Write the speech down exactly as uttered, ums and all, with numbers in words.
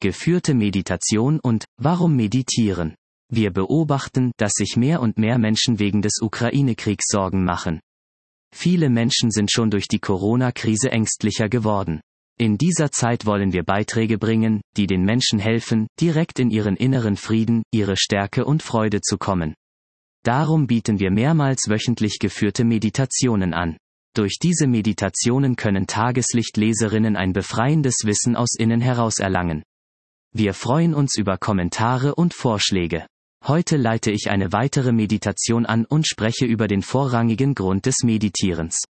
geführte Meditation und warum meditieren? Wir beobachten, dass sich mehr und mehr Menschen wegen des Ukraine-Kriegs Sorgen machen. Viele Menschen sind schon durch die Corona-Krise ängstlicher geworden. In dieser Zeit wollen wir Beiträge bringen, die den Menschen helfen, direkt in ihren inneren Frieden, ihre Stärke und Freude zu kommen. Darum bieten wir mehrmals wöchentlich geführte Meditationen an. Durch diese Meditationen können Tageslichtleserinnen ein befreiendes Wissen aus innen heraus erlangen. Wir freuen uns über Kommentare und Vorschläge. Heute leite ich eine weitere Meditation an und spreche über den vorrangigen Grund des Meditierens.